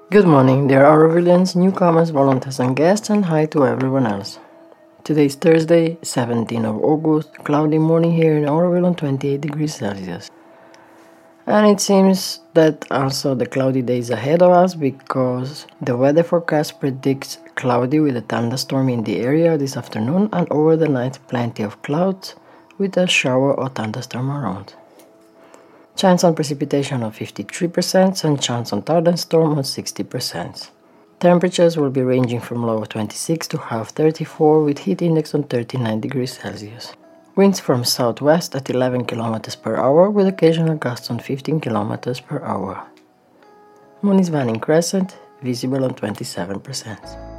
Good morning, dear Aurovilians, newcomers, volunteers and guests, and hi to everyone else. Today is Thursday, 17th of August, cloudy morning here in Auroville on 28 degrees Celsius. And it seems that also the cloudy days ahead of us because the weather forecast predicts cloudy with a thunderstorm in the area this afternoon and over the night plenty of clouds with a shower or thunderstorm around. Chance on precipitation of 53% and chance on thunderstorm on 60%. Temperatures will be ranging from low of 26 to high of 34 with heat index on 39 degrees Celsius. Winds from southwest at 11 km per hour with occasional gusts on 15 km per hour. Moon is waning crescent, visible on 27%.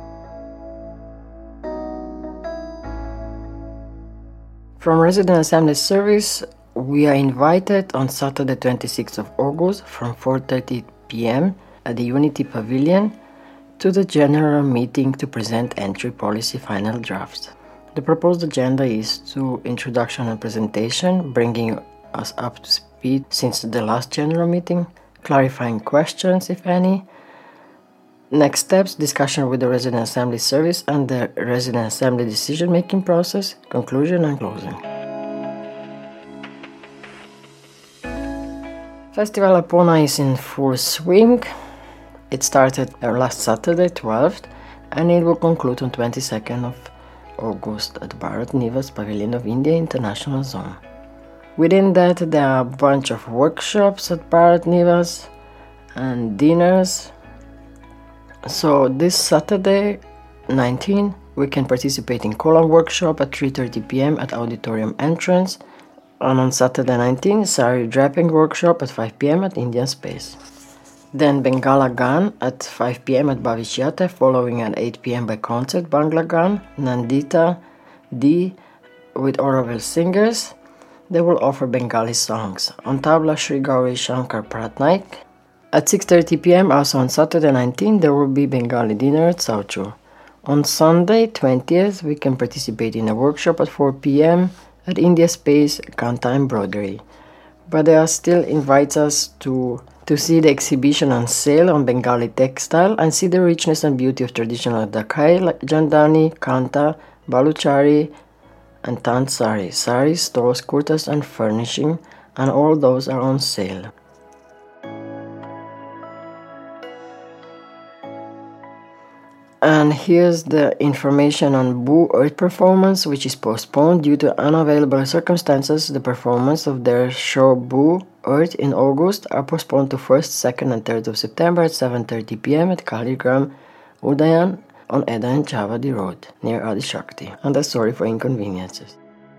From Resident Assembly Service, we are invited on Saturday 26th of August from 4:30 p.m. at the Unity Pavilion to the General Meeting to present entry policy final drafts. The proposed agenda is to introduction and presentation, bringing us up to speed since the last General Meeting, clarifying questions if any, next steps, discussion with the Resident Assembly Service and the Resident Assembly decision-making process, conclusion and closing. Festival Apona is in full swing. It started last Saturday, 12th, and it will conclude on 22nd of August at Bharat Nivas Pavilion of India International Zone. Within that, there are a bunch of workshops at Bharat Nivas and dinners. So this Saturday, 19, we can participate in Kolam workshop at 3:30 p.m. at auditorium entrance. And on Saturday 19, Sari Draping Workshop at 5 p.m. at Indian Space. Then Bengala Gan at 5 p.m. at Bhavishyate, following at 8 p.m. by concert Bangla Gan, Nandita D with Auroville singers. They will offer Bengali songs. On Tabla Sri Gauri Shankar Pratnaik. At 6:30 p.m. also on Saturday 19, there will be Bengali dinner at Sauchu. On Sunday 20th, we can participate in a workshop at 4 p.m. at India Space Kanta Embroidery. But there still invites us to see the exhibition on sale on Bengali textile and see the richness and beauty of traditional Dakai, Jandani, Kanta, Baluchari and Tant saris, stores, kurtas and furnishing, and all those are on sale. And here's the information on Boo Earth performance, which is postponed due to unavailable circumstances. The performance of their show Boo Earth in August are postponed to 1st, 2nd and 3rd of September at 7:30 p.m. at Kaligram Udayan on Eda and Chavadi Road near Adi Shakti. And I'm sorry for inconveniences.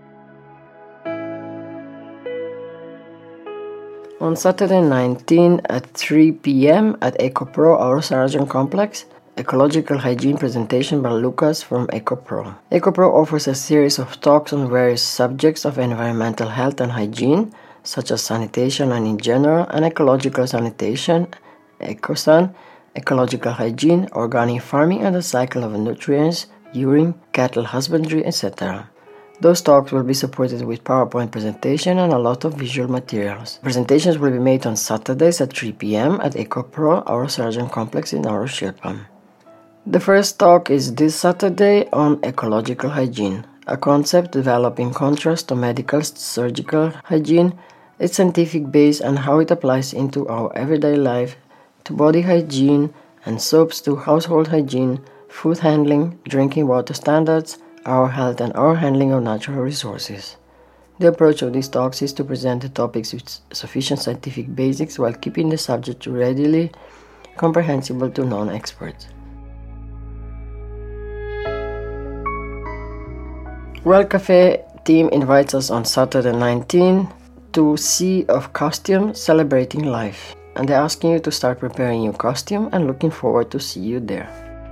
On Saturday 19 at 3 p.m. at EcoPro Aurosarajan Complex, Ecological Hygiene presentation by Lucas from EcoPro. EcoPro offers a series of talks on various subjects of environmental health and hygiene, such as sanitation and in general, and ecological sanitation, EcoSan, ecological hygiene, organic farming and the cycle of nutrients, urine, cattle husbandry, etc. Those talks will be supported with PowerPoint presentation and a lot of visual materials. Presentations will be made on Saturdays at 3 p.m. at EcoPro Aurosarajan Complex in Auroshilpam. The first talk is this Saturday on ecological hygiene, a concept developed in contrast to medical surgical hygiene, its scientific base and how it applies into our everyday life, to body hygiene and soaps to household hygiene, food handling, drinking water standards, our health and our handling of natural resources. The approach of these talks is to present the topics with sufficient scientific basics while keeping the subject readily comprehensible to non-experts. Well Cafe team invites us on Saturday 19 to Sea of Costume Celebrating Life, and they're asking you to start preparing your costume and looking forward to see you there.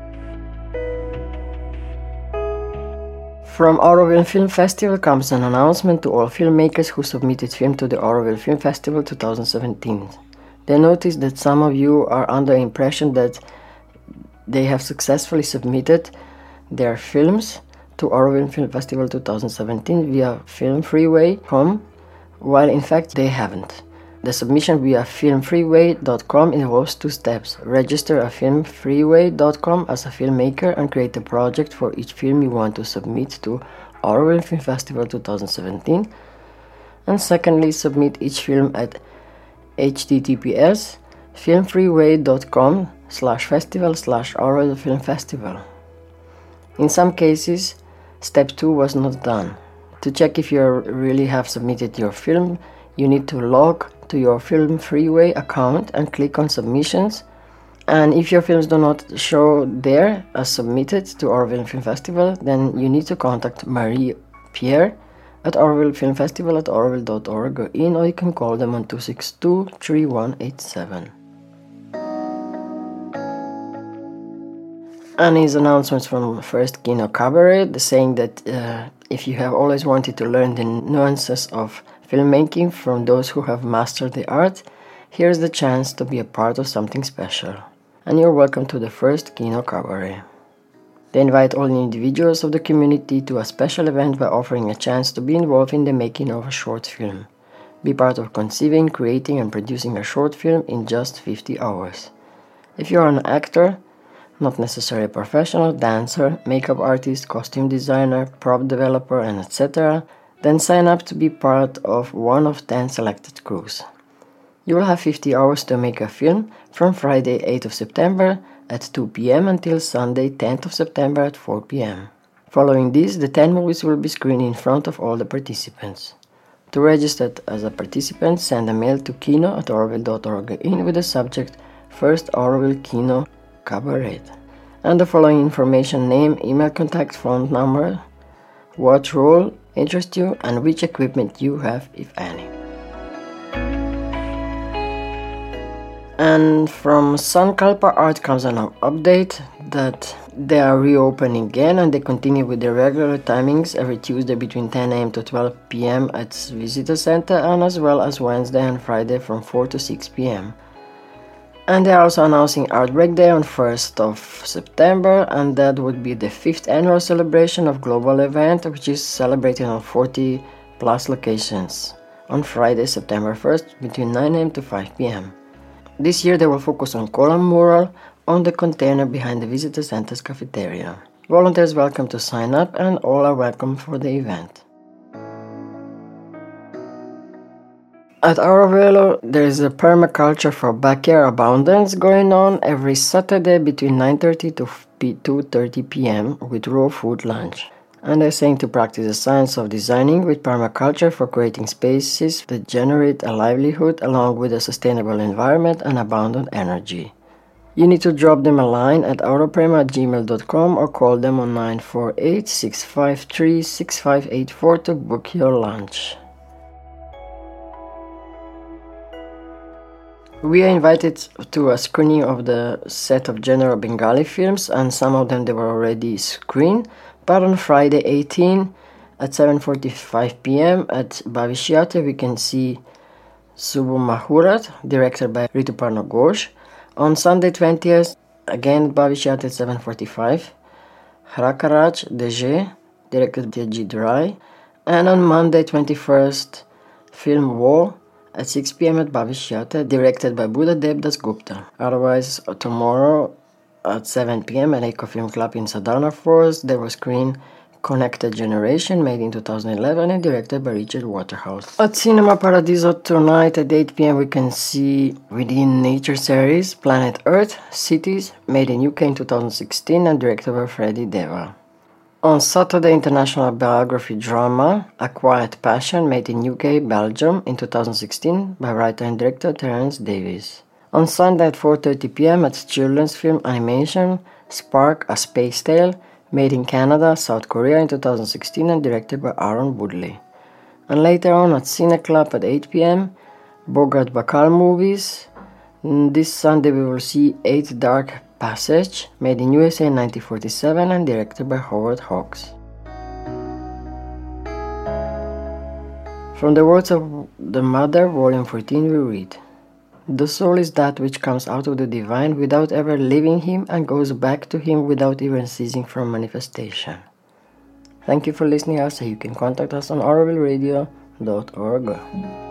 From Auroville Film Festival comes an announcement to all filmmakers who submitted film to the Auroville Film Festival 2017. They noticed that some of you are under the impression that they have successfully submitted their films to Auroville Film Festival 2017 via filmfreeway.com, while in fact they haven't. The submission via filmfreeway.com involves 2 steps. Register at filmfreeway.com as a filmmaker and create a project for each film you want to submit to Auroville Film Festival 2017. And secondly, submit each film at https:/filmfreeway.com/festival/Auroville Film Festival. In some cases, step 2 was not done. To check if you really have submitted your film, you need to log to your Film Freeway account and click on Submissions. And if your films do not show there as submitted to Auroville Film Festival, then you need to contact Marie Pierre at Auroville Film Festival at auroville.org or you can call them on 262-3187. And his announcements from First Kino Cabaret, saying that if you have always wanted to learn the nuances of filmmaking from those who have mastered the art, here's the chance to be a part of something special. And you're welcome to the First Kino Cabaret. They invite all individuals of the community to a special event by offering a chance to be involved in the making of a short film. Be part of conceiving, creating and producing a short film in just 50 hours. If you're an actor, not necessarily a professional, dancer, makeup artist, costume designer, prop developer, and etc., then sign up to be part of one of 10 selected crews. You will have 50 hours to make a film from Friday 8th of September at 2 p.m. until Sunday 10th of September at 4 p.m. Following this, the 10 movies will be screened in front of all the participants. To register as a participant, send a mail to kino@auroville.org with the subject First Auroville Kino Cabaret. And the following information: name, email contact, phone number, what role interests you, and which equipment you have, if any. And from Sankalpa Art comes an update that they are reopening again and they continue with their regular timings every Tuesday between 10 a.m. to 12 p.m. at Visitor Center, and as well as Wednesday and Friday from 4 to 6 p.m. And they are also announcing Art Break Day on 1st of September, and that would be the 5th annual celebration of global event, which is celebrated on 40 plus locations on Friday, September 1st between 9 a.m. to 5 p.m. This year they will focus on column mural on the container behind the Visitor Center's cafeteria. Volunteers welcome to sign up and all are welcome for the event. At Auroville, there is a permaculture for backyard abundance going on every Saturday between 9:30 to 2:30 p.m. with raw food lunch. And they're saying to practice the science of designing with permaculture for creating spaces that generate a livelihood along with a sustainable environment and abundant energy. You need to drop them a line at auroprema@gmail.com or call them on 948-653-6584 to book your lunch. We are invited to a screening of the set of General Bengali films, and some of them they were already screened. But on Friday 18 at 7:45 p.m. at Bhavishyate we can see Subhu Mahurat, directed by Rituparna Ghosh. On Sunday 20th, again at Bhavishyate at 7:45, Hrakaraj Deje, directed by Ajit Rai. And on Monday 21st, film War at 6 p.m. at Bhavishyate, directed by Buddhadev Das Gupta. Otherwise, tomorrow at 7 p.m. at Eco Film Club in Sadhana Forest, there was screen Connected Generation, made in 2011 and directed by Richard Waterhouse. At Cinema Paradiso tonight at 8 p.m. we can see Within Nature series Planet Earth Cities, made in UK in 2016 and directed by Freddy Deva. On Saturday, international biography drama A Quiet Passion, made in UK, Belgium in 2016 by writer and director Terence Davies. On Sunday at 4:30 p.m. at children's film animation Spark, A Space Tale, made in Canada, South Korea in 2016 and directed by Aaron Woodley. And later on at Cine Club at 8 p.m. Bogart Bacall movies. This Sunday we will see 8 Dark Passage, made in USA in 1947 and directed by Howard Hawks. From the words of the Mother, Volume 14, we read: The soul is that which comes out of the divine without ever leaving him and goes back to him without even ceasing from manifestation. Thank you for listening us. You can contact us on aurovilleradio.org.